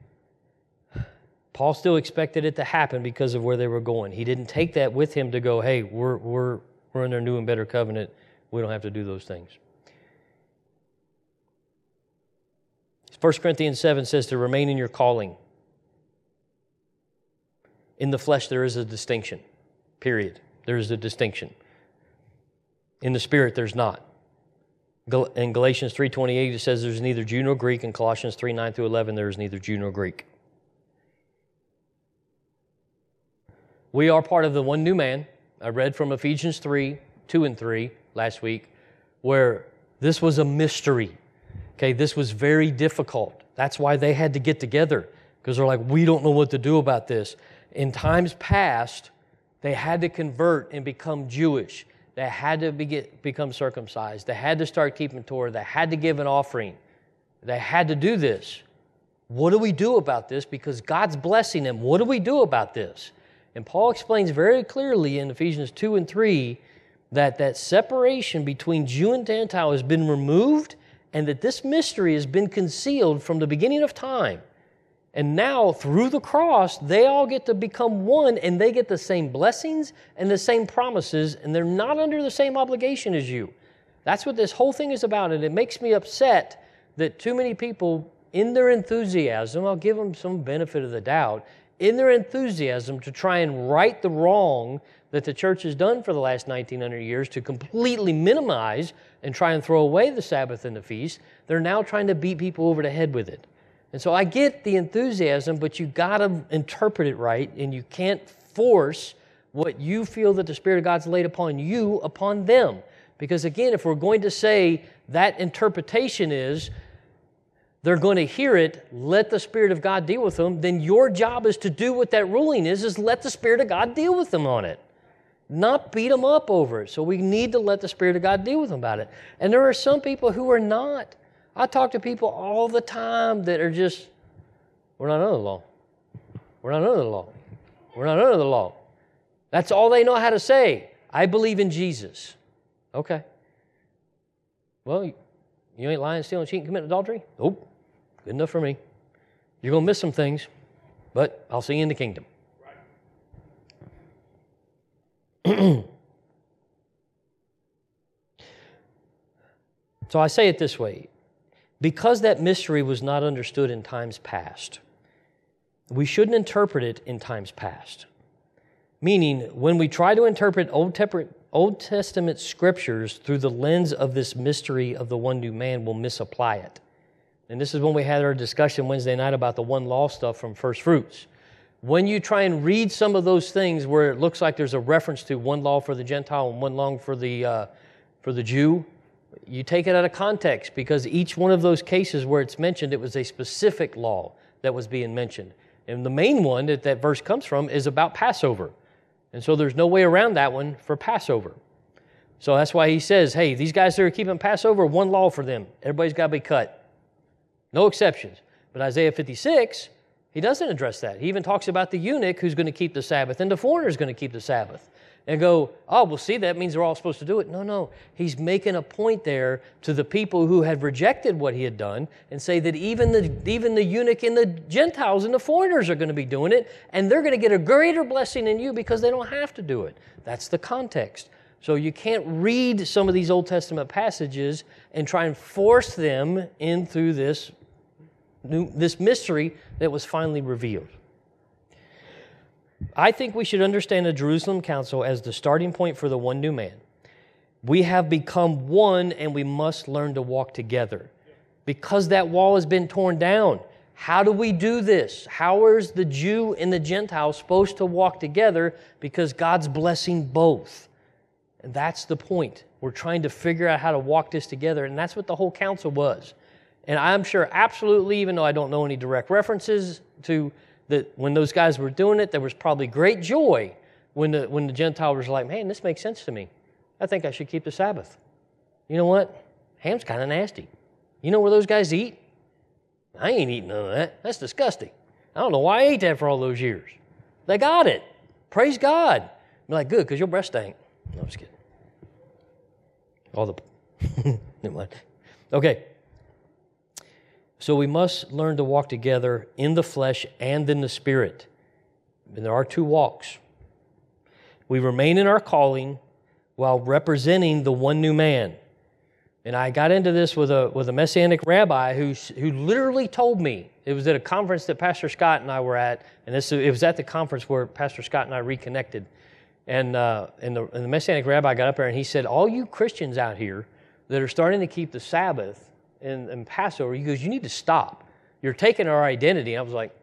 A: Paul still expected it to happen because of where they were going. He didn't take that with him to go, hey, we're, we're, we're in our new and better covenant. We don't have to do those things. First Corinthians seven says to remain in your calling. In the flesh, there is a distinction, period. There is a distinction. In the spirit, there's not. In Galatians three twenty-eight, it says there's neither Jew nor Greek. In Colossians three nine through eleven, there is neither Jew nor Greek. We are part of the one new man. I read from Ephesians three, two and three last week, where this was a mystery. Okay, this was very difficult. That's why they had to get together, because they're like, we don't know what to do about this. In times past, they had to convert and become Jewish. They had to be get, become circumcised. They had to start keeping Torah. They had to give an offering. They had to do this. What do we do about this? Because God's blessing them. What do we do about this? And Paul explains very clearly in Ephesians two and three that that separation between Jew and Gentile has been removed and that this mystery has been concealed from the beginning of time. And now, through the cross, they all get to become one, and they get the same blessings and the same promises, and they're not under the same obligation as you. That's what this whole thing is about, and it makes me upset that too many people, in their enthusiasm, I'll give them some benefit of the doubt, in their enthusiasm to try and right the wrong that the church has done for the last nineteen hundred years to completely minimize and try and throw away the Sabbath and the feast, they're now trying to beat people over the head with it. And so I get the enthusiasm, but you got to interpret it right, and you can't force what you feel that the Spirit of God's laid upon you, upon them. Because again, if we're going to say that interpretation is they're going to hear it, let the Spirit of God deal with them, then your job is to do what that ruling is, is let the Spirit of God deal with them on it. Not beat them up over it. So we need to let the Spirit of God deal with them about it. And there are some people who are not. I talk to people all the time that are just, we're not under the law. We're not under the law. We're not under the law. That's all they know how to say. I believe in Jesus. Okay. Well, you ain't lying, stealing, cheating, committing adultery? Nope. Good enough for me. You're going to miss some things, but I'll see you in the kingdom. So I say it this way. Because that mystery was not understood in times past, we shouldn't interpret it in times past. Meaning, when we try to interpret Old, Tep- Old Testament scriptures through the lens of this mystery of the one new man, we'll misapply it. And this is when we had our discussion Wednesday night about the one law stuff from First Fruits. When you try and read some of those things where it looks like there's a reference to one law for the Gentile and one law for the, uh, for the Jew, you take it out of context, because each one of those cases where it's mentioned, it was a specific law that was being mentioned. And the main one that that verse comes from is about Passover. And so there's no way around that one for Passover. So that's why he says, hey, these guys that are keeping Passover, one law for them. Everybody's got to be cut. No exceptions. But Isaiah fifty-six, he doesn't address that. He even talks about the eunuch who's going to keep the Sabbath and the foreigner is going to keep the Sabbath. And go, oh, well, see, that means they're all supposed to do it. No, no. He's making a point there to the people who had rejected what he had done and say that even the, even the eunuch and the Gentiles and the foreigners are going to be doing it, and they're going to get a greater blessing than you because they don't have to do it. That's the context. So you can't read some of these Old Testament passages and try and force them in through this, new, this mystery that was finally revealed. I think we should understand the Jerusalem Council as the starting point for the one new man. We have become one, and we must learn to walk together. Because that wall has been torn down, how do we do this? How is the Jew and the Gentile supposed to walk together? Because God's blessing both. And that's the point. We're trying to figure out how to walk this together, and that's what the whole council was. And I'm sure absolutely, even though I don't know any direct references to that when those guys were doing it, there was probably great joy when the when the Gentile was like, man, this makes sense to me. I think I should keep the Sabbath. You know what? Ham's kind of nasty. You know where those guys eat? I ain't eating none of that. That's disgusting. I don't know why I ate that for all those years. They got it. Praise God. I'm like, good, because your breast stank. No, I'm just kidding. All the... Never mind. Okay. So we must learn to walk together in the flesh and in the spirit. And there are two walks. We remain in our calling while representing the one new man. And I got into this with a with a Messianic rabbi who, who literally told me, it was at a conference that Pastor Scott and I were at, and this it was at the conference where Pastor Scott and I reconnected. And, uh, and, the, and the Messianic rabbi got up there and he said, all you Christians out here that are starting to keep the Sabbath and, and Passover, he goes, you need to stop. You're taking our identity. And I was like,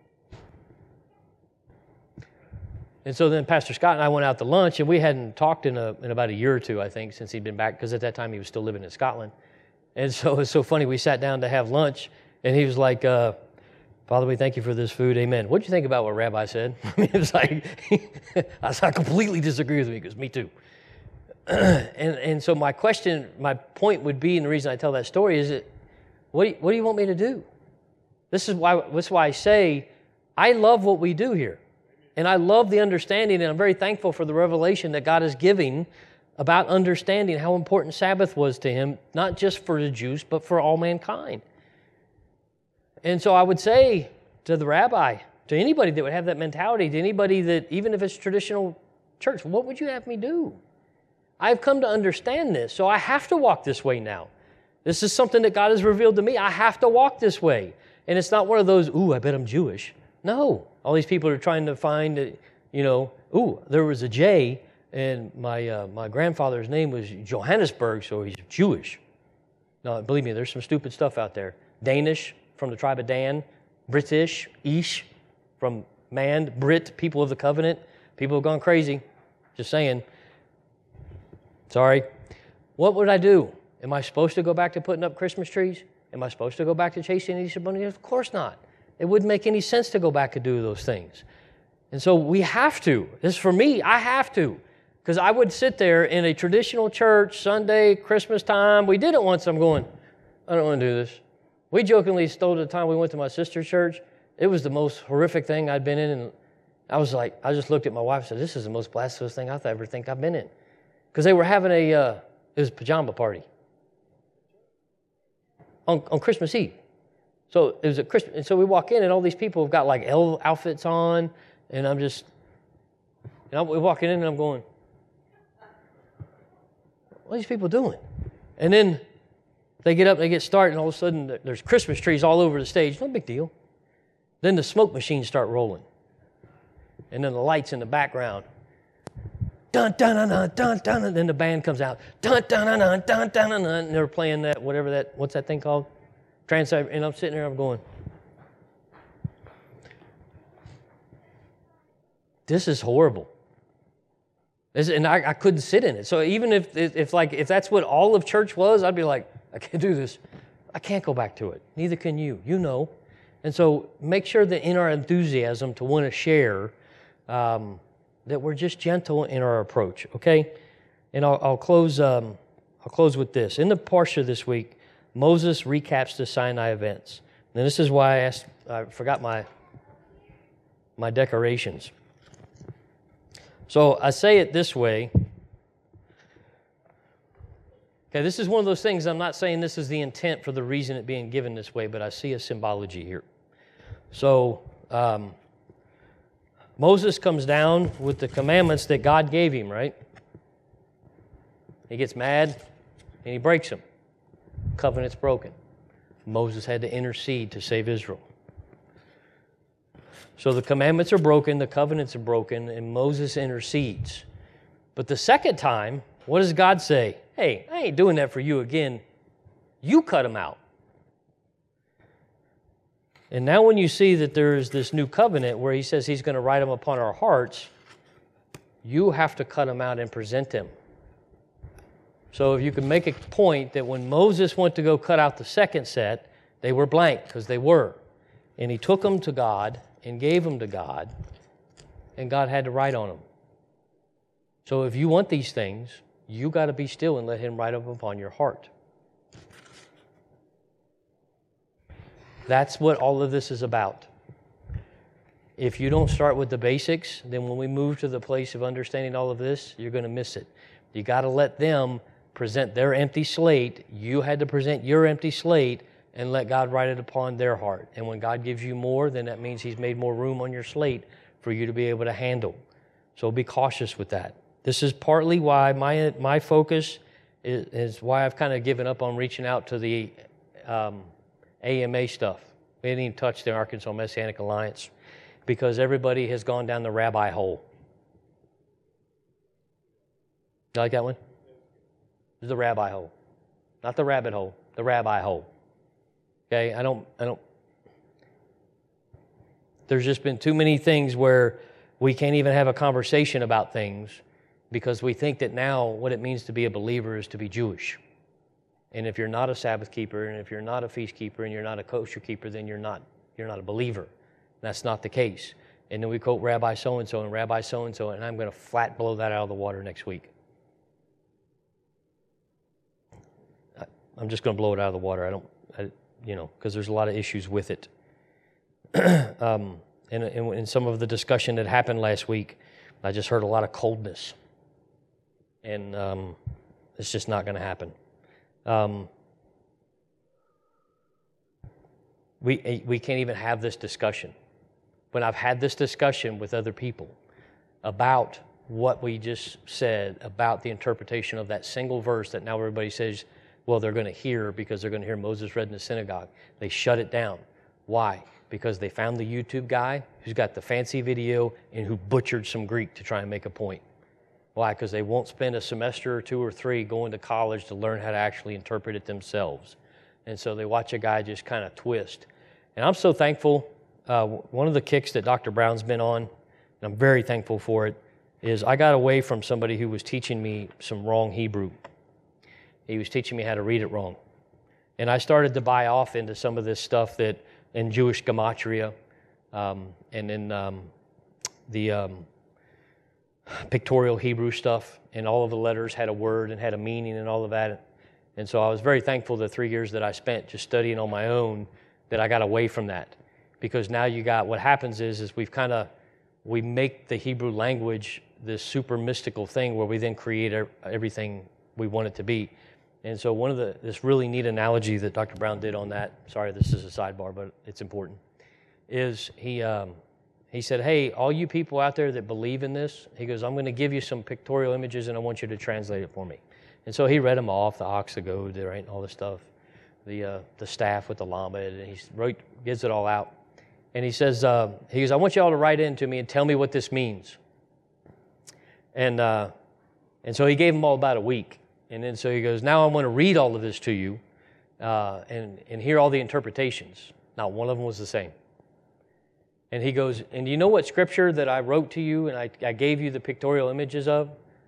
A: and so then Pastor Scott and I went out to lunch, and we hadn't talked in, a, in about a year or two, I think, since he'd been back, because at that time he was still living in Scotland. And so it's so funny, we sat down to have lunch, and he was like, uh, Father, we thank you for this food, amen. What did you think about what Rabbi said? I mean, it was like, I completely disagree with me, because me too. and and so my question, my point would be, and the reason I tell that story is that, what do you, what do you want me to do? This is why, this is why I say, I love what we do here. And I love the understanding, and I'm very thankful for the revelation that God is giving about understanding how important Sabbath was to him, not just for the Jews, but for all mankind. And so I would say to the rabbi, to anybody that would have that mentality, to anybody that, even if it's traditional church, what would you have me do? I've come to understand this, so I have to walk this way now. This is something that God has revealed to me. I have to walk this way. And it's not one of those, ooh, I bet I'm Jewish. No. All these people are trying to find, you know, ooh, there was a J, and my uh, my grandfather's name was Johannesburg, so he's Jewish. No, believe me, there's some stupid stuff out there. Danish, from the tribe of Dan. British, Ish, from man, Brit, people of the covenant. People have gone crazy. Just saying. Sorry. What would I do? Am I supposed to go back to putting up Christmas trees? Am I supposed to go back to chasing Easter bunnies? Of course not. It wouldn't make any sense to go back and do those things. And so we have to. This is for me, I have to. Because I would sit there in a traditional church, Sunday, Christmas time. We did it once. I'm going, I don't want to do this. We jokingly stole the time we went to my sister's church. It was the most horrific thing I'd been in. And I was like, I just looked at my wife and said, this is the most blasphemous thing I've ever think I've been in. Because they were having a, uh, it was a pajama party on, on Christmas Eve. So it was a Christmas, and so we walk in and all these people have got like elf outfits on, and I'm just, and I'm, we're walking in and I'm going, what are these people doing? And then they get up, they get started, and all of a sudden there's Christmas trees all over the stage. No big deal. Then the smoke machines start rolling. And then the lights in the background. Dun, dun, dun, dun, dun, dun, and then the band comes out. Dun, dun, dun, dun, dun, dun, dun, and they're playing that, whatever that, what's that thing called? Trans, and I'm sitting there, I'm going, this is horrible. This, and I, I couldn't sit in it. So even if, if, if like, if that's what all of church was, I'd be like, I can't do this. I can't go back to it. Neither can you. You know. And so make sure that in our enthusiasm to want to share, um, that we're just gentle in our approach, okay? And I'll, I'll close. Um, I'll close with this. In the Parsha this week, Moses recaps the Sinai events. And this is why I asked. I forgot my my decorations. So I say it this way. Okay, this is one of those things. I'm not saying this is the intent for the reason it being given this way, but I see a symbology here. So. Um, Moses comes down with the commandments that God gave him, right? He gets mad and he breaks them. Covenant's broken. Moses had to intercede to save Israel. So the commandments are broken, the covenants are broken, and Moses intercedes. But the second time, what does God say? Hey, I ain't doing that for you again. You cut them out. And now when you see that there's this new covenant where he says he's going to write them upon our hearts, you have to cut them out and present them. So if you can make a point that when Moses went to go cut out the second set, they were blank, because they were. And he took them to God and gave them to God, and God had to write on them. So if you want these things, you got to be still and let him write them upon your heart. That's what all of this is about. If you don't start with the basics, then when we move to the place of understanding all of this, you're going to miss it. You got to let them present their empty slate. You had to present your empty slate and let God write it upon their heart. And when God gives you more, then that means he's made more room on your slate for you to be able to handle. So be cautious with that. This is partly why my my focus is, is why I've kind of given up on reaching out to the um, A M A stuff. We didn't even touch the Arkansas Messianic Alliance because everybody has gone down the rabbi hole. You like that one? This is the rabbi hole. Not the rabbit hole, the rabbi hole. Okay, I don't, I don't, there's just been too many things where we can't even have a conversation about things because we think that now what it means to be a believer is to be Jewish. And if you're not a Sabbath keeper, and if you're not a feast keeper, and you're not a kosher keeper, then you're not, you're not a believer. That's not the case. And then we quote Rabbi so-and-so and Rabbi so-and-so, and I'm going to flat blow that out of the water next week. I'm just going to blow it out of the water. I don't, I, you know, because there's a lot of issues with it. um, in, in, in some of the discussion that happened last week, I just heard a lot of coldness. And um, it's just not going to happen. Um, we we can't even have this discussion. When I've had this discussion with other people about what we just said, about the interpretation of that single verse that now everybody says, well, they're going to hear because they're going to hear Moses read in the synagogue. They shut it down. Why? Because they found the YouTube guy who's got the fancy video and who butchered some Greek to try and make a point. Why? Because they won't spend a semester or two or three going to college to learn how to actually interpret it themselves. And so they watch a guy just kind of twist. And I'm so thankful. Uh, one of the kicks that Doctor Brown's been on and I'm very thankful for it, is I got away from somebody who was teaching me some wrong Hebrew. He was teaching me how to read it wrong. And I started to buy off into some of this stuff that in Jewish gematria, um, and in um, the um, pictorial Hebrew stuff, and all of the letters had a word and had a meaning and all of that. And so I was very thankful the three years that I spent just studying on my own that I got away from that. Because now you got, what happens is, is we've kind of, we make the Hebrew language this super mystical thing where we then create everything we want it to be. And so one of the, this really neat analogy that Doctor Brown did on that, sorry, this is a sidebar, but it's important, is he um, he said, hey, all you people out there that believe in this, he goes, I'm going to give you some pictorial images and I want you to translate it for me. And so he read them off, the ox, the goad, right, all this stuff, the uh, the staff with the lamed, and he wrote, gets it all out. And he says, uh, he goes, I want you all to write in to me and tell me what this means. And uh, and so he gave them all about a week. And then so he goes, now I want to read all of this to you uh, and, and hear all the interpretations. Not one of them was the same. And he goes, and do you know what scripture that I wrote to you and I, I gave you the pictorial images of?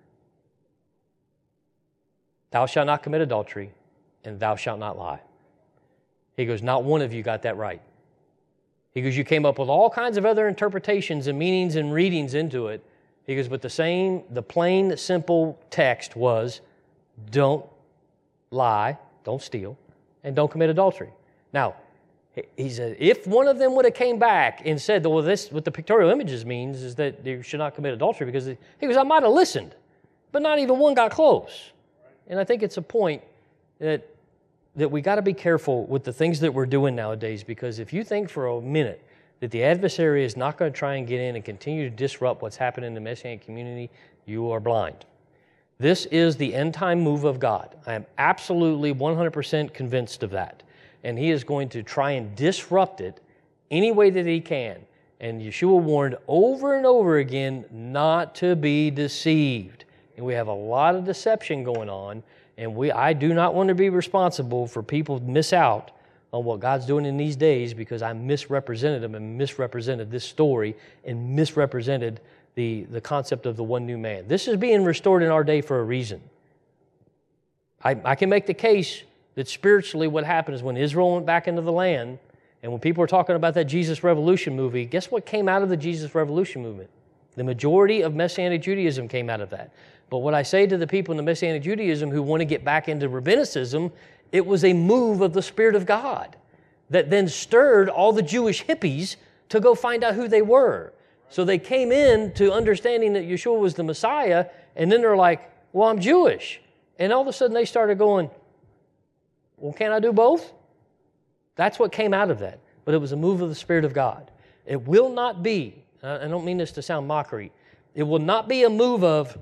A: Thou shalt not commit adultery, and thou shalt not lie. He goes, not one of you got that right. He goes, you came up with all kinds of other interpretations and meanings and readings into it. He goes, but the same, the plain, simple text was, don't lie, don't steal, and don't commit adultery. Now, he said, if one of them would have came back and said, well, this, what the pictorial images means is that you should not commit adultery, because he goes, I might have listened, but not even one got close. And I think it's a point that, that we got to be careful with the things that we're doing nowadays, because if you think for a minute that the adversary is not going to try and get in and continue to disrupt what's happening in the Messianic community, you are blind. This is the end-time move of God. I am absolutely one hundred percent convinced of that. And He is going to try and disrupt it any way that He can. And Yeshua warned over and over again not to be deceived. And we have a lot of deception going on, and we I do not want to be responsible for people miss out on what God's doing in these days, because I misrepresented Him and misrepresented this story and misrepresented the, the concept of the one new man. This is being restored in our day for a reason. I, I can make the case that spiritually what happened is when Israel went back into the land, and when people were talking about that Jesus Revolution movie, guess what came out of the Jesus Revolution movement? The majority of Messianic Judaism came out of that. But what I say to the people in the Messianic Judaism who want to get back into rabbinicism, it was a move of the Spirit of God that then stirred all the Jewish hippies to go find out who they were. So they came in to understanding that Yeshua was the Messiah, and then they're like, well, I'm Jewish. And all of a sudden they started going, well, can't I do both? That's what came out of that. But it was a move of the Spirit of God. It will not be, I don't mean this to sound mockery, it will not be a move of,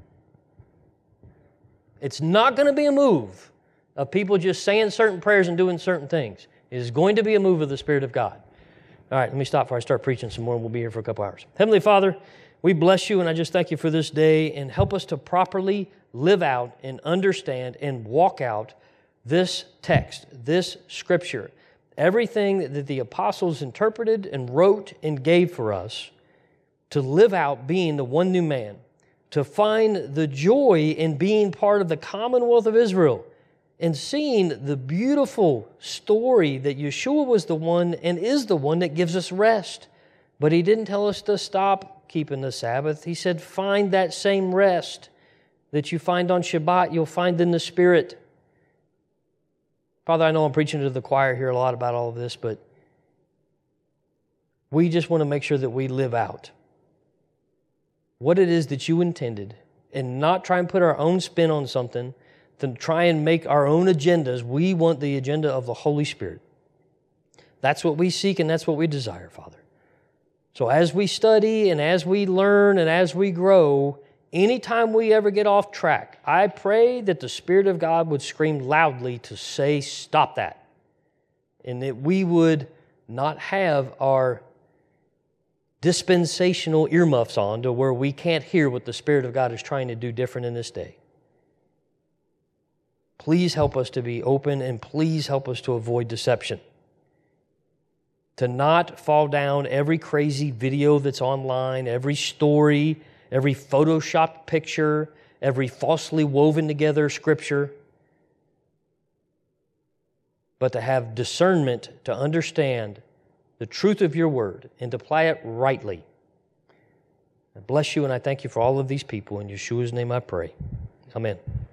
A: it's not going to be a move of people just saying certain prayers and doing certain things. It is going to be a move of the Spirit of God. All right, let me stop before I start preaching some more, and we'll be here for a couple hours. Heavenly Father, we bless you, and I just thank you for this day, and help us to properly live out and understand and walk out this text, this Scripture, everything that the apostles interpreted and wrote and gave for us, to live out being the one new man, to find the joy in being part of the commonwealth of Israel, and seeing the beautiful story that Yeshua was the one and is the one that gives us rest. But He didn't tell us to stop keeping the Sabbath. He said, find that same rest that you find on Shabbat, you'll find in the Spirit. Father, I know I'm preaching to the choir here a lot about all of this, but we just want to make sure that we live out what it is that you intended, and not try and put our own spin on something, to try and make our own agendas. We want the agenda of the Holy Spirit. That's what we seek, and that's what we desire, Father. So as we study and as we learn and as we grow, anytime we ever get off track, I pray that the Spirit of God would scream loudly to say, stop that. And that we would not have our dispensational earmuffs on to where we can't hear what the Spirit of God is trying to do different in this day. Please help us to be open, and please help us to avoid deception. to not fall down every crazy video that's online, every story, every photoshopped picture, every falsely woven together scripture, but to have discernment to understand the truth of your word and to apply it rightly. I bless you and I thank you for all of these people. In Yeshua's name I pray. Amen.